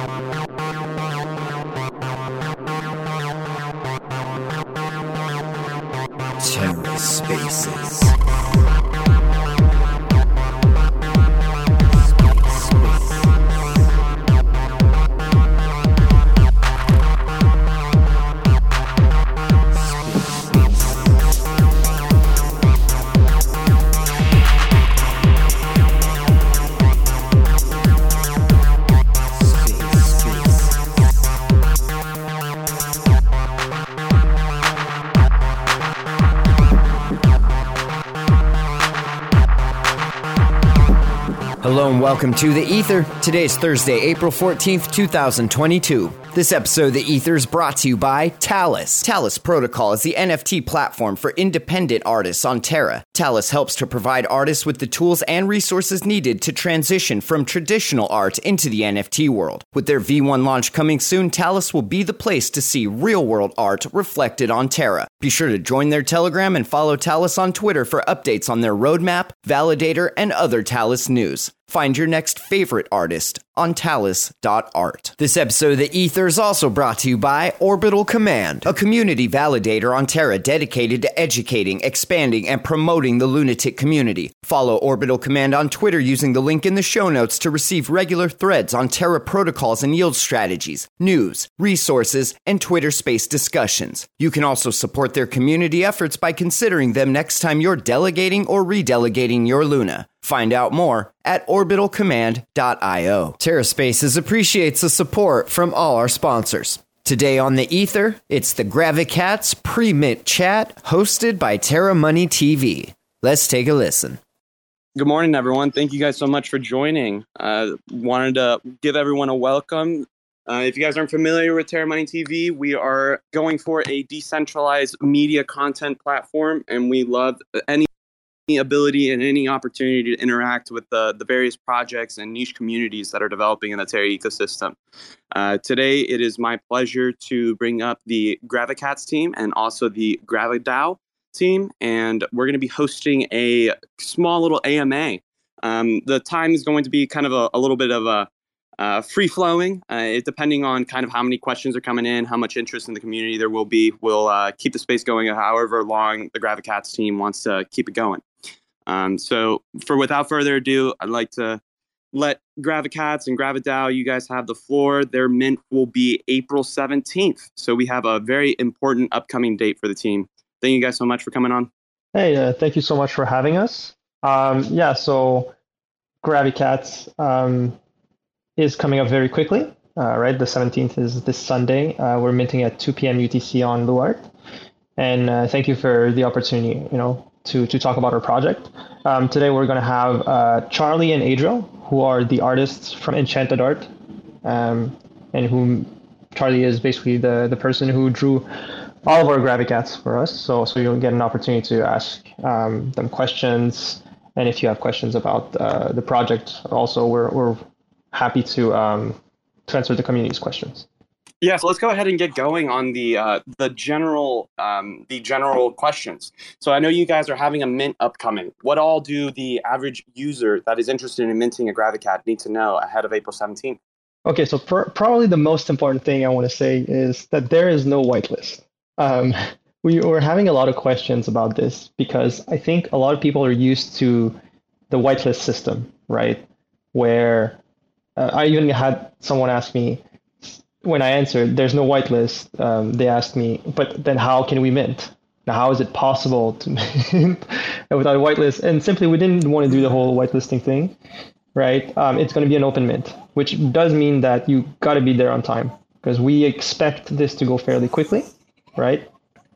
TerraSpaces. Hello and welcome to The Ether. Today's Thursday, April 14th, 2022. This episode of The Ether is brought to you by Talis. Talis Protocol is the NFT platform for independent artists on Terra. Talis helps to provide artists with the tools and resources needed to transition from traditional art into the NFT world. With their V1 launch coming soon, Talis will be the place to see real-world art reflected on Terra. Be sure to join their Telegram and follow Talis on Twitter for updates on their roadmap, validator, and other Talis news. Find your next favorite artist on talis.art. This episode of The Ether is also brought to you by Orbital Command, a community validator on Terra dedicated to educating, expanding, and promoting the lunatic community. Follow Orbital Command on Twitter using the link in the show notes to receive regular threads on Terra protocols and yield strategies, news, resources, and Twitter space discussions. You can also support their community efforts by considering them next time you're delegating or redelegating your Luna. Find out more at orbitalcommand.io. TerraSpaces appreciates the support from all our sponsors. Today on The Ether, it's the Gravicats Pre-Mint Chat hosted by Terra Money TV. Let's take a listen. Good morning, everyone. Thank you guys so much for joining. Wanted to give everyone a welcome. If you guys aren't familiar with Terra Money TV, we are going for a decentralized media content platform, and we love any ability and any opportunity to interact with the various projects and niche communities that are developing in the Terra ecosystem. Today, it is my pleasure to bring up the Gravicats team and also the GraviDAO team, and we're going to be hosting a small little AMA. The time is going to be kind of a little bit of a free-flowing, depending on kind of how many questions are coming in, how much interest in the community there will be. We'll keep the space going however long the Gravicats team wants to keep it going. So without further ado, I'd like to let Gravicats and GraviDAO, you guys have the floor. Their mint will be April 17th. So we have a very important upcoming date for the team. Thank you guys so much for coming on. Hey, thank you so much for having us. So Gravicats is coming up very quickly, right? The 17th is this Sunday. We're minting at 2 p.m. UTC on Luart. And thank you for the opportunity, to talk about our project. Today we're going to have Charlie and Adriel, who are the artists from Enchanted Art, and whom Charlie is basically the person who drew all of our Gravicats for us. So you'll get an opportunity to ask them questions, and if you have questions about the project, also we're happy to answer the community's questions. Yeah, so let's go ahead and get going on the general questions. So I know you guys are having a mint upcoming. What all do the average user that is interested in minting a Gravicat need to know ahead of April 17th? Okay, so probably the most important thing I want to say is that there is no whitelist. We were having a lot of questions about this because I think a lot of people are used to the whitelist system, right? Where I even had someone ask me, when I answered, there's no whitelist, they asked me, but then how can we mint? Now, how is it possible to mint without a whitelist? And simply, we didn't want to do the whole whitelisting thing, right? It's going to be an open mint, which does mean that you got to be there on time because we expect this to go fairly quickly, right?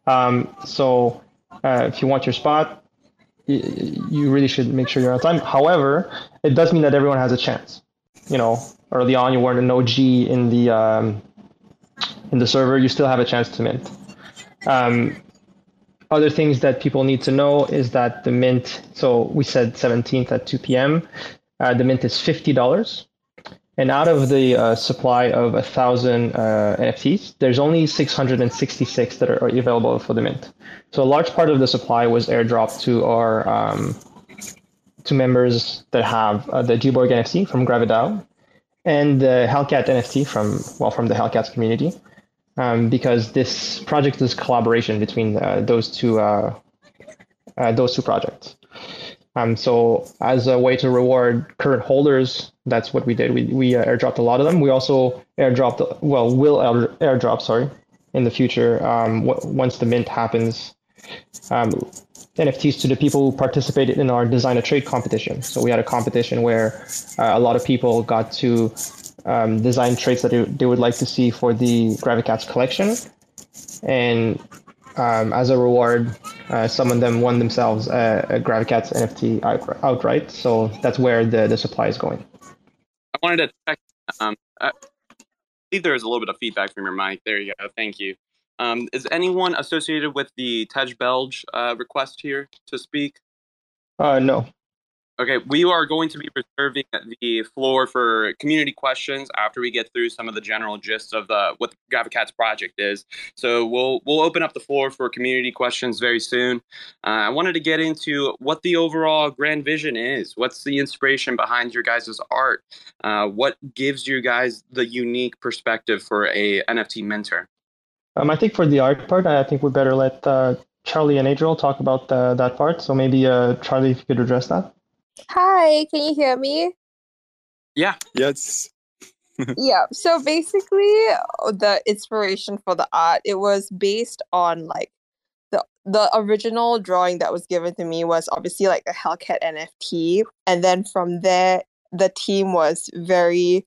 So if you want your spot, you really should make sure you're on time. However, it does mean that everyone has a chance. Early on, you weren't an OG in the server, you still have a chance to mint. Other things that people need to know is that the mint, so we said 17th at 2 p.m., the mint is $50. And out of the supply of 1,000 NFTs, there's only 666 that are available for the mint. So a large part of the supply was airdropped to our to members that have the Gborg NFT from GraviDAO. and the Hellcat NFT from the Hellcats community, because this project is collaboration between those two projects. So as a way to reward current holders, that's what we did. We airdropped a lot of them. We also airdropped, well, will airdrop, sorry, in the future, once the mint happens, NFTs to the people who participated in our design a trade competition. So we had a competition where a lot of people got to design traits that they would like to see for the Gravicats collection. And as a reward, some of them won themselves a Gravicats NFT outright. So that's where the supply is going. I wanted to check. I believe there is a little bit of feedback from your mic. There you go. Thank you. Is anyone associated with the Tej Belge request here to speak? No. Okay, we are going to be reserving the floor for community questions after we get through some of the general gist of what the Gravicats project is. So we'll open up the floor for community questions very soon. I wanted to get into what the overall grand vision is. What's the inspiration behind your guys' art? What gives you guys the unique perspective for a NFT mentor? I think for the art part, I think we better let Charlie and Adriel talk about that part. So maybe Charlie, if you could address that. Hi, can you hear me? Yeah. Yes. Yeah, so basically the inspiration for the art, it was based on like the original drawing that was given to me was obviously like a Hellcat NFT, and then from there the team was very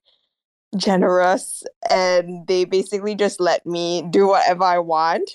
generous and they basically just let me do whatever I want.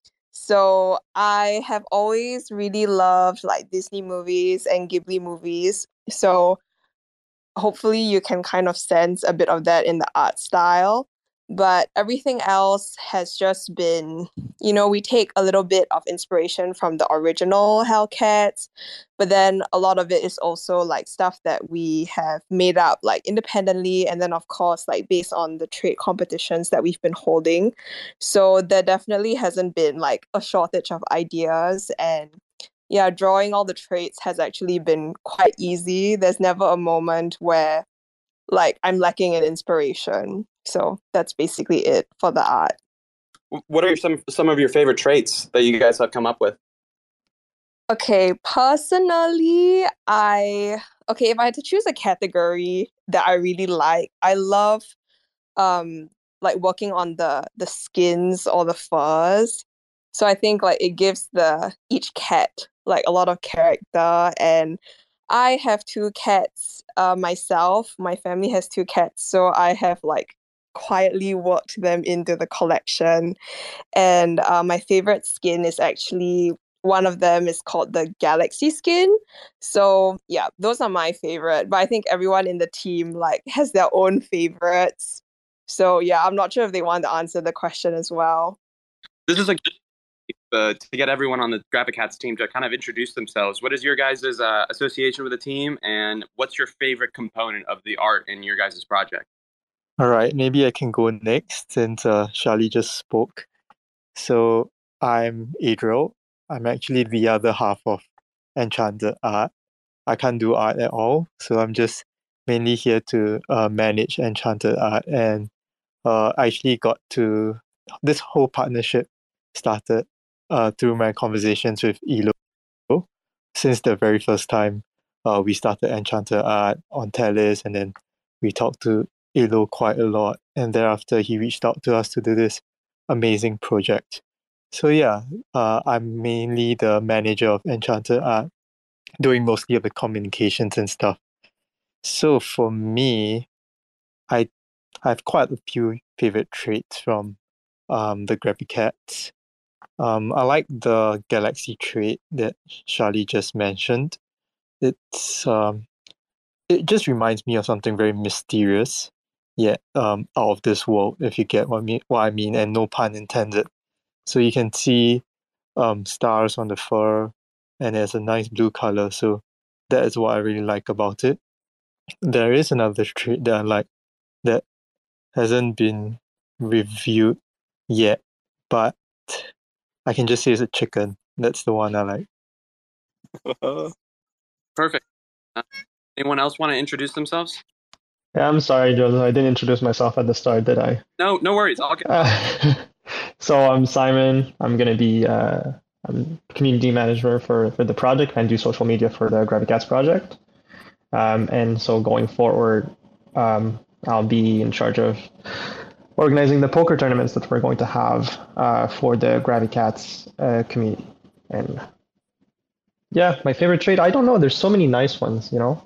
So I have always really loved like Disney movies and Ghibli movies. So hopefully you can kind of sense a bit of that in the art style. But everything else has just been, we take a little bit of inspiration from the original Hellcats, but then a lot of it is also like stuff that we have made up like independently, and then of course like based on the trade competitions that we've been holding. So there definitely hasn't been like a shortage of ideas, and yeah, drawing all the traits has actually been quite easy. There's never a moment where like I'm lacking in inspiration. So that's basically it for the art. What are some of your favorite traits that you guys have come up with? Okay, personally, if I had to choose a category that I really like, I love like working on the skins or the furs. So I think like it gives each cat like a lot of character, and I have two cats myself. My family has two cats, so I have like quietly worked them into the collection. And my favorite skin is actually one of them is called the Galaxy skin. So yeah, those are my favorite. But I think everyone in the team like has their own favorites. So yeah, I'm not sure if they want to answer the question as well. This is to get everyone on the Gravicats team to kind of introduce themselves. What is your guys' association with the team, and what's your favorite component of the art in your guys' project? All right, maybe I can go next since Charlie just spoke. So I'm Adriel. I'm actually the other half of Enchanted Art. I can't do art at all, so I'm just mainly here to manage Enchanted Art. And I actually got to this whole partnership started through my conversations with Elo. Since the very first time we started Enchanted Art on Talis, and then we talked to Elo quite a lot, and thereafter he reached out to us to do this amazing project. So yeah, I'm mainly the manager of Enchanted Art, doing mostly of the communications and stuff. So for me, I have quite a few favorite traits from the Gravicats. I like the Galaxy trait that Charlie just mentioned. It just reminds me of something very mysterious, yet out of this world, if you get what I mean, and no pun intended. So you can see stars on the fur, and it's a nice blue color. So that is what I really like about it. There is another trait that I like that hasn't been reviewed yet, but I can just say it's a chicken. That's the one I like. Perfect. Anyone else want to introduce themselves? Yeah, I'm sorry, Joseph. I didn't introduce myself at the start, did I? No worries. I'll get. So I'm Simon. I'm gonna be I'm community manager for the project and do social media for the GraviCats project. And so going forward, I'll be in charge of organizing the poker tournaments that we're going to have for the GraviCats community. And yeah, my favorite trade. I don't know. There's so many nice ones, you know.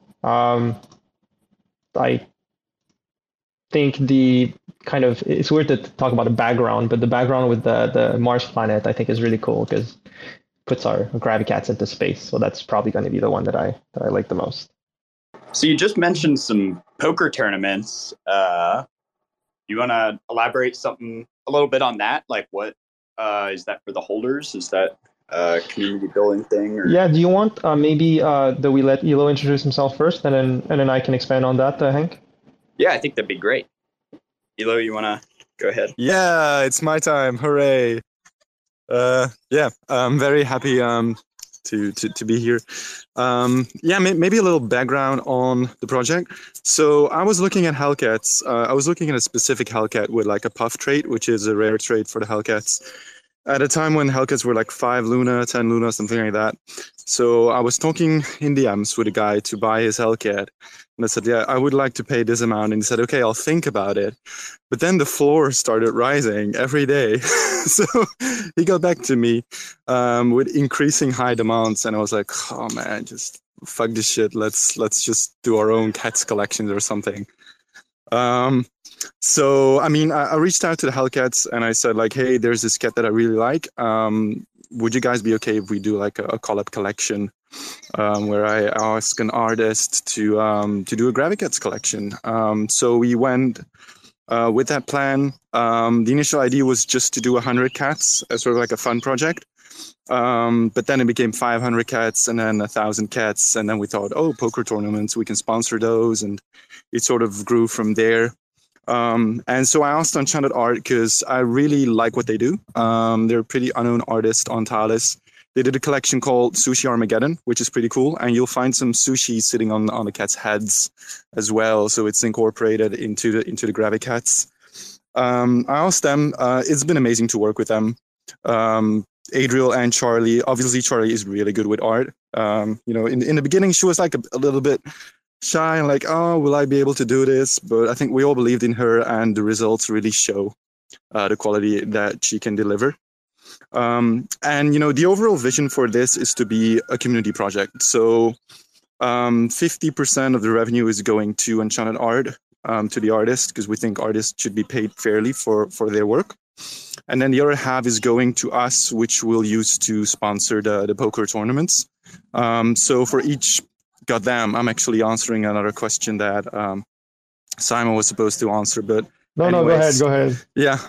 I think the kind of it's weird to talk about the background, but the background with the Mars planet I think is really cool because it puts our GraviCats into space. So that's probably going to be the one that I like the most. So you just mentioned some poker tournaments. You want to elaborate something a little bit on that? Like, what is that for the holders? Is that a community building thing? Or? Yeah. Do you want maybe that we let Elo introduce himself first, and then I can expand on that, Hank? Yeah, I think that'd be great. Elo, you want to go ahead? Yeah, it's my time. Hooray. Yeah, I'm very happy to be here. Yeah, maybe a little background on the project. So I was looking at Hellcats. I was looking at a specific Hellcat with like a puff trait, which is a rare trait for the Hellcats. At a time when Hellcats were like 5 Luna, 10 Luna, something like that. So I was talking in DMs with a guy to buy his Hellcat. And I said, yeah, I would like to pay this amount. And he said, okay, I'll think about it. But then the floor started rising every day. So he got back to me with increasing high demands. And I was like, oh man, just fuck this shit. Let's just do our own cats collections or something. So, I mean, I reached out to the Hellcats and I said like, hey, there's this cat that I really like. Would you guys be okay if we do like a collab collection where I ask an artist to do a GraviCats collection? So we went with that plan. The initial idea was just to do 100 cats as sort of like a fun project. But then it became 500 cats and then 1,000 cats. And then we thought, oh, poker tournaments, we can sponsor those. And it sort of grew from there. And so I asked Enchanted Art because I really like what they do. They're a pretty unknown artist on Thales. They did a collection called Sushi Armageddon, which is pretty cool. And you'll find some sushi sitting on the cat's heads as well. So it's incorporated into the GraviCats. I asked them, it's been amazing to work with them. Adriel and Charlie, obviously Charlie is really good with art. You know, in the beginning, she was like a little bit shy and like, oh, will I be able to do this? But I think we all believed in her and the results really show the quality that she can deliver. And, you know, the overall vision for this is to be a community project. So 50% of the revenue is going to Enchanted Art, to the artist, because we think artists should be paid fairly for their work. And then the other half is going to us, which we'll use to sponsor the poker tournaments. So for each, goddamn, I'm actually answering another question that Simon was supposed to answer, but No, go ahead. Yeah.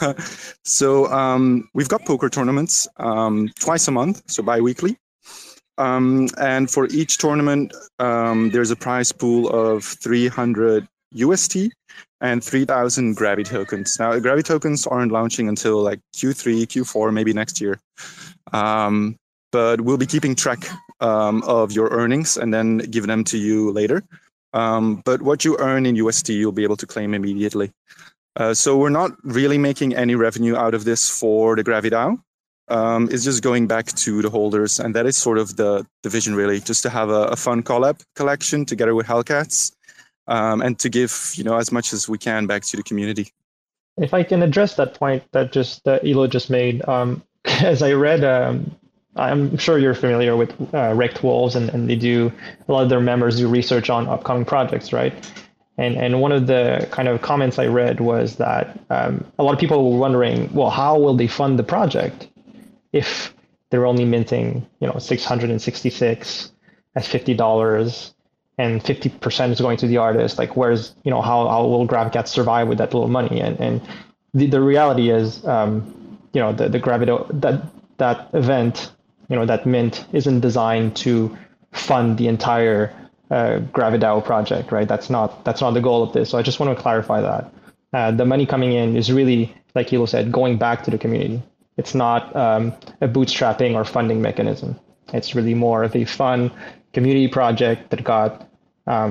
So we've got poker tournaments twice a month, so bi-weekly. And for each tournament, there's a prize pool of 300 UST and 3,000 Gravi tokens. Now, Gravi tokens aren't launching until like Q3, Q4, maybe next year. But we'll be keeping track of your earnings and then give them to you later. But what you earn in USD, you'll be able to claim immediately. So we're not really making any revenue out of this for the GraviDAO. It's just going back to the holders. And that is sort of the vision, really, just to have a fun collab collection together with Hellcats and to give, you know, as much as we can back to the community. If I can address that point that Elo just made, as I read, I'm sure you're familiar with Wrecked Wolves, and they do, a lot of their members do research on upcoming projects, right? And one of the kind of comments I read was that a lot of people were wondering, well, how will they fund the project if they're only minting, you know, 666 at $50 and 50% is going to the artist? Like, where's, you know, how will GraviCats survive with that little money? And the reality is, you know, the GraviDAO, that event, you know, that mint isn't designed to fund the entire GraviDAO project, right? That's not the goal of this. So I just want to clarify that. The money coming in is really, like Elo said, going back to the community. It's not a bootstrapping or funding mechanism. It's really more of a fun community project that got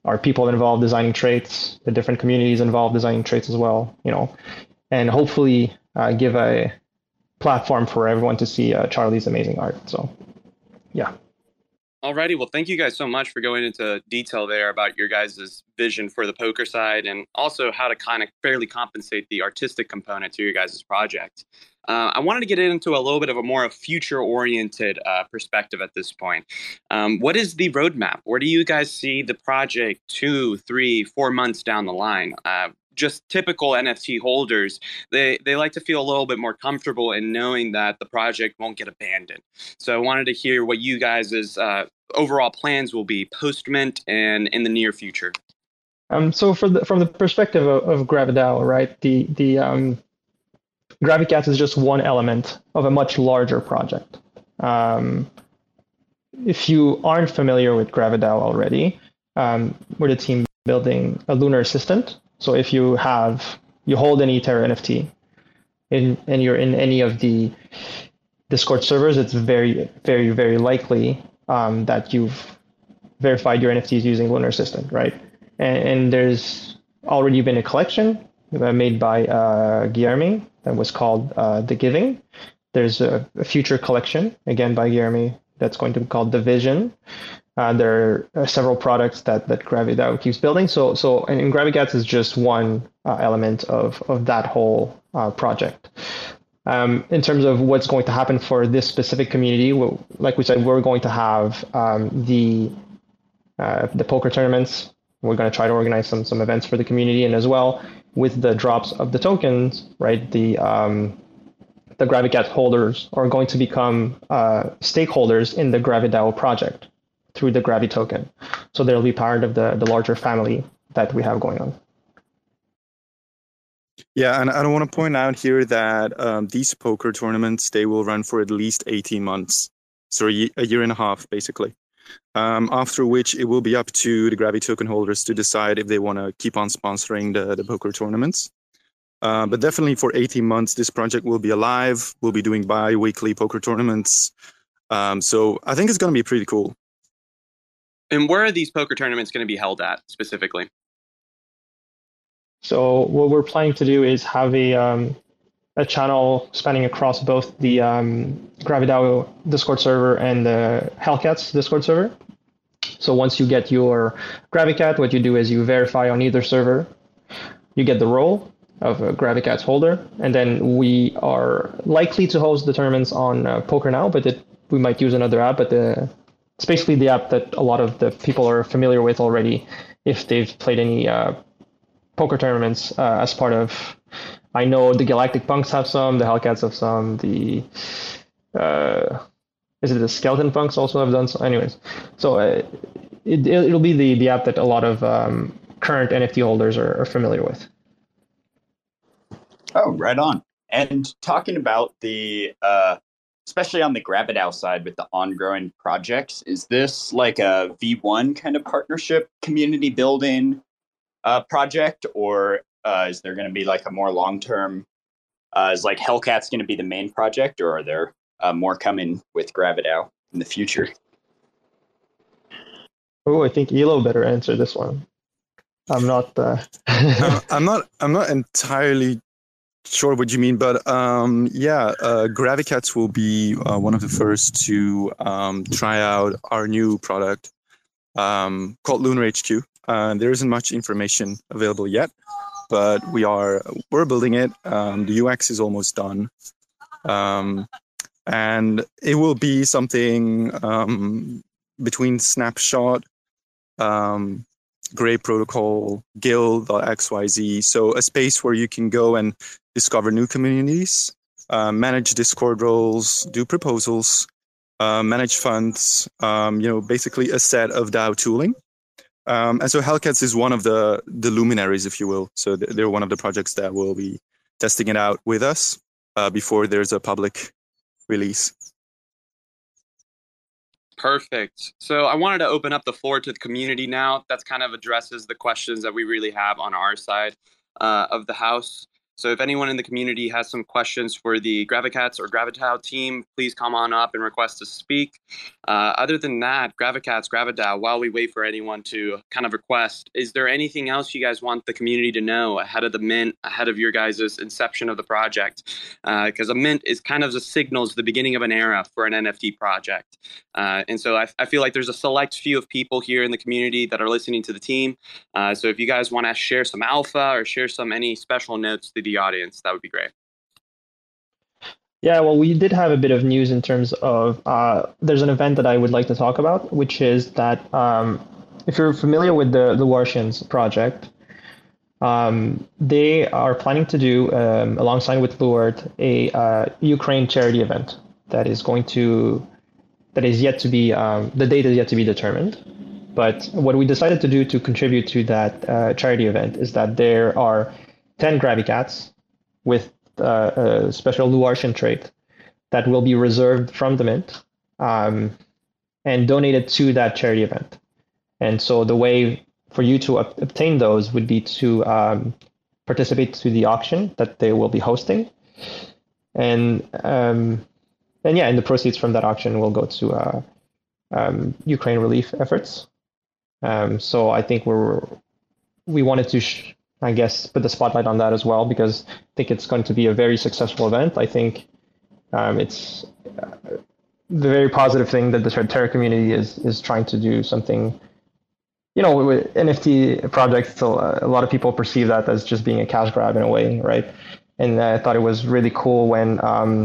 are people involved designing traits, the different communities involved designing traits as well, and hopefully give a platform for everyone to see Charlie's amazing art. So, yeah. Alrighty, well, thank you guys so much for going into detail there about your guys' vision for the poker side and also how to kind of fairly compensate the artistic component to your guys' project. I wanted to get into a little bit of a more future-oriented perspective at this point. What is the roadmap? Where do you guys see the project 2, 3, 4 months down the line? Just typical NFT holders, they like to feel a little bit more comfortable in knowing that the project won't get abandoned. So I wanted to hear what you guys' overall plans will be post-mint and in the near future. So from the perspective of GraviDAO, right, the GraviCats is just one element of a much larger project. If you aren't familiar with GraviDAO already, we're the team building a lunar assistant. So if you hold any Terra NFT and you're in any of the Discord servers, it's very, very, very likely that you've verified your NFTs using Lunar Assistant, right? And there's already been a collection made by Guilherme that was called The Giving. There's a future collection, again by Guilherme, that's going to be called The Vision. There are several products that GraviDAO keeps building. And GraviCats is just one element of that whole project. In terms of what's going to happen for this specific community, like we said, we're going to have the poker tournaments. We're going to try to organize some events for the community, and as well with the drops of the tokens, right? The GraviCat holders are going to become stakeholders in the GraviDAO project through the Gravi token. So they'll be part of the larger family that we have going on. Yeah, and I want to point out here that these poker tournaments, they will run for at least 18 months. So a year and a half, basically. After which it will be up to the Gravi token holders to decide if they want to keep on sponsoring the poker tournaments. But definitely for 18 months, this project will be alive. We'll be doing bi-weekly poker tournaments. So I think it's going to be pretty cool. And where are these poker tournaments going to be held at specifically? So what we're planning to do is have a channel spanning across both the GraviDAO Discord server and the Hellcats Discord server. So once you get your GraviCat, what you do is you verify on either server. You get the role of a GraviCats holder, and then we are likely to host the tournaments on PokerNow, but we might use another app, but it's basically the app that a lot of the people are familiar with already if they've played any poker tournaments as part of, I know the Galactic Punks have some, the Hellcats have some, is it the Skeleton Punks also have done so? Anyways, so it'll be the app that a lot of current NFT holders are familiar with. Oh, right on. And talking about the especially on the GraviDAO side with the ongoing projects, is this like a V1 kind of partnership, community building project, or is there going to be like a more long-term, is like Hellcats going to be the main project, or are there more coming with GraviDAO in the future? Oh, I think Elo better answer this one. I'm not I'm not entirely sure what you mean, but GraviCats will be one of the first to try out our new product called Lunar HQ. There isn't much information available yet, but we're building it. The UX is almost done, and it will be something between Snapshot, Gray Protocol, Guild.xyz. So a space where you can go and discover new communities, manage Discord roles, do proposals, manage funds, basically a set of DAO tooling. And so Hellcats is one of the luminaries, if you will. So they're one of the projects that will be testing it out with us before there's a public release. Perfect. So I wanted to open up the floor to the community now. That's kind of addresses the questions that we really have on our side of the house. So if anyone in the community has some questions for the Gravicats or Gravitao team, please come on up and request to speak. Other than that, Gravicats, Gravitao, while we wait for anyone to kind of request, is there anything else you guys want the community to know ahead of the mint, ahead of your guys' inception of the project? Because a mint is kind of the signals the beginning of an era for an NFT project. And so I feel like there's a select few of people here in the community that are listening to the team. So if you guys want to share some alpha or share any special notes to the audience, that would be great. Yeah, well, we did have a bit of news in terms of there's an event that I would like to talk about, which is that if you're familiar with the Luartians project, they are planning to do, alongside with Luart, a Ukraine charity event that is yet to be, the date is yet to be determined. But what we decided to do to contribute to that charity event is that there are 10 Gravicats with a special Luartian trait that will be reserved from the mint and donated to that charity event. And so the way for you to obtain those would be to participate to the auction that they will be hosting. And yeah, and the proceeds from that auction will go to Ukraine relief efforts. So I think we wanted to, I guess, put the spotlight on that as well, because I think it's going to be a very successful event. I think it's the very positive thing that the Terra community is trying to do something. With NFT projects, a lot of people perceive that as just being a cash grab in a way, right? And I thought it was really cool when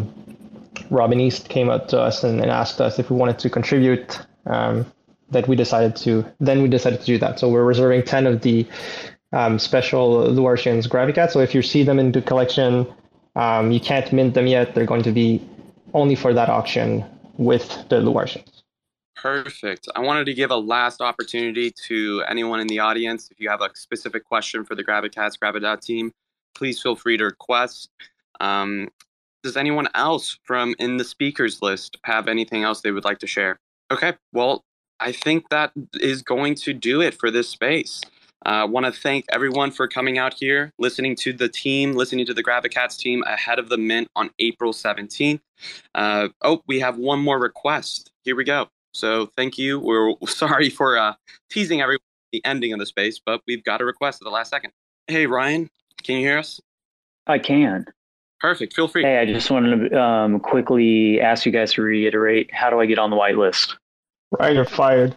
Robin East came up to us and asked us if we wanted to contribute. That we decided to do that. So we're reserving 10 of the special Luartians Gravicats. So if you see them in the collection, you can't mint them yet. They're going to be only for that auction with the Luartians. Perfect. I wanted to give a last opportunity to anyone in the audience. If you have a specific question for the Gravicats, Gravitao team, please feel free to request. Does anyone else from in the speakers list have anything else they would like to share? Okay, well, I think that is going to do it for this space. I want to thank everyone for coming out here, listening to the team, listening to the Gravicats team ahead of the mint on April 17th. We have one more request. Here we go. So thank you. We're sorry for teasing everyone at the ending of the space, but we've got a request at the last second. Hey, Ryan, can you hear us? I can. Perfect. Feel free. Hey, I just wanted to quickly ask you guys to reiterate, how do I get on the whitelist? Ryan, you're fired.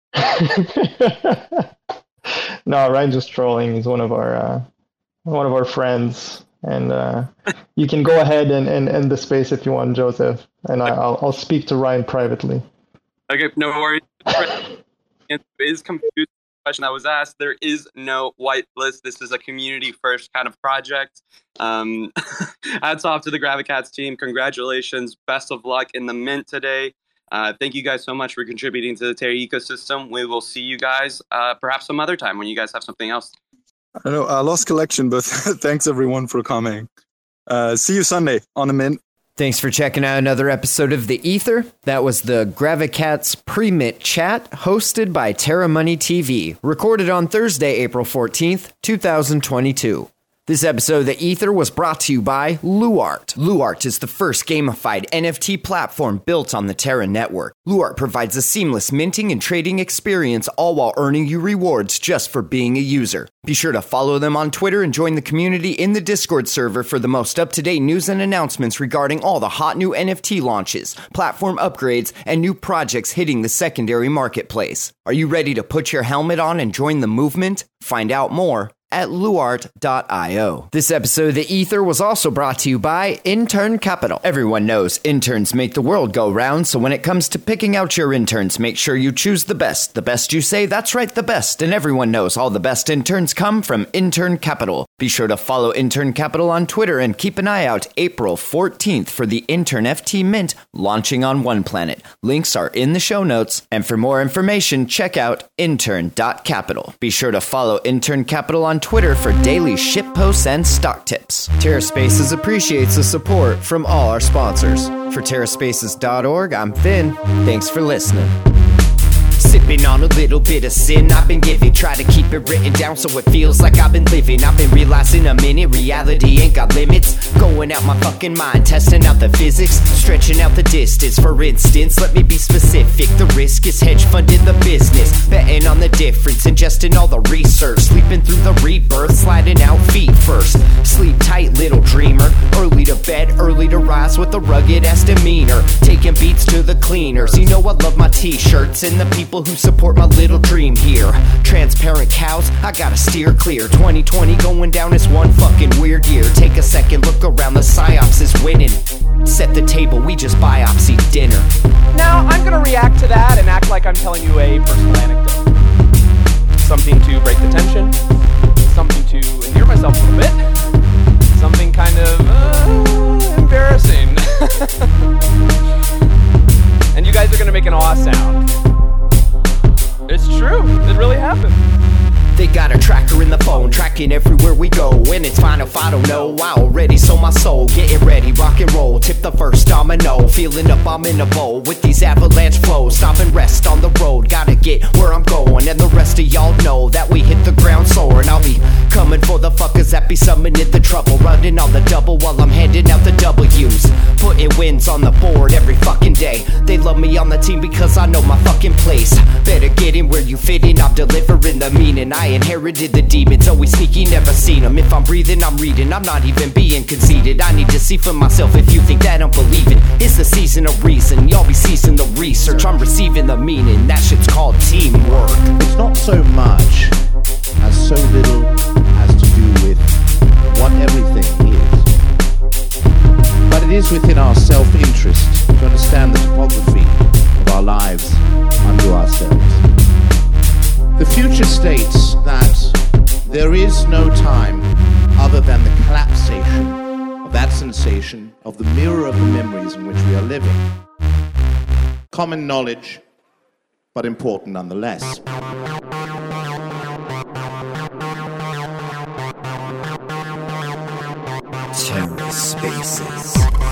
No, Ryan's just trolling. He's one of our friends, and you can go ahead and end the space if you want, Joseph, and I'll speak to Ryan privately. Okay, no worries. It is confused. The question that was asked. There is no whitelist. This is a community first kind of project. Hats off to the Gravicats team. Congratulations. Best of luck in the mint today. Thank you guys so much for contributing to the Terra ecosystem. We will see you guys perhaps some other time when you guys have something else. I know I lost collection, but thanks everyone for coming. See you Sunday on the mint. Thanks for checking out another episode of The Ether. That was the Gravicats pre-mint chat hosted by Terra Money TV, recorded on Thursday, April 14th, 2022. This episode of The Ether was brought to you by Luart. Luart is the first gamified NFT platform built on the Terra network. Luart provides a seamless minting and trading experience, all while earning you rewards just for being a user. Be sure to follow them on Twitter and join the community in the Discord server for the most up-to-date news and announcements regarding all the hot new NFT launches, platform upgrades, and new projects hitting the secondary marketplace. Are you ready to put your helmet on and join the movement? Find out more at luart.io. This episode of The Ether was also brought to you by Intern Capital. Everyone knows interns make the world go round, so when it comes to picking out your interns, make sure you choose the best. The best you say, that's right, the best. And everyone knows all the best interns come from Intern Capital. Be sure to follow Intern Capital on Twitter and keep an eye out April 14th for the Intern FT Mint launching on OnePlanet. Links are in the show notes. And for more information, check out intern.capital. Be sure to follow Intern Capital on Twitter for daily ship posts and stock tips. TerraSpaces appreciates the support from all our sponsors. For TerraSpaces.org, I'm Finn. Thanks for listening. Sipping on a little bit of sin I've been giving. Try to keep it written down so it feels like I've been living. I've been realizing a minute, reality ain't got limits. Going out my fucking mind, testing out the physics, stretching out the distance. For instance, let me be specific. The risk is hedge funding the business, betting on the difference, ingesting all the research, sleeping through the rebirth, sliding out feet first. Sleep tight, little dreamer. Early to bed, early to rise with a rugged ass demeanor. Taking beats to the cleaners. You know I love my t-shirts and the people who support my little dream here. Transparent cows, I gotta steer clear. 2020 going down as one fucking weird year. Take a second, look around, the psyops is winning. Set the table, we just biopsy dinner. Now, I'm gonna react to that and act like I'm telling you a personal anecdote. Something to break the tension, something to endear myself a little bit, something kind of embarrassing. And you guys are gonna make an awe sound. It's true, it really happened. They got a tracker in the phone, tracking everywhere we go. And it's fine if I don't know, I already sold my soul. Getting ready, rock and roll, tip the first domino. Feeling up, I'm in a bowl with these avalanche flows. Stop and rest on the road, gotta get where I'm going. And the rest of y'all know that we hit the ground soaring. I'll be coming for the fuckers that be summoning the trouble. Running on the double while I'm handing out the W's. Putting wins on the board every fucking day. They love me on the team because I know my fucking place. Better get in where you fit in, I'm delivering the meaning. I inherited the demons, always sneaky, never seen them. If I'm breathing, I'm reading, I'm not even being conceited. I need to see for myself if you think that I'm believing. It's the season of reason, y'all be ceasing the research. I'm receiving the meaning, that shit's called teamwork. It's not so much as so little as to do with what everything is. But it is within our self-interest to understand the topography of our lives unto ourselves. The future states that there is no time other than the collapsation of that sensation of the mirror of the memories in which we are living. Common knowledge, but important nonetheless. TerraSpaces.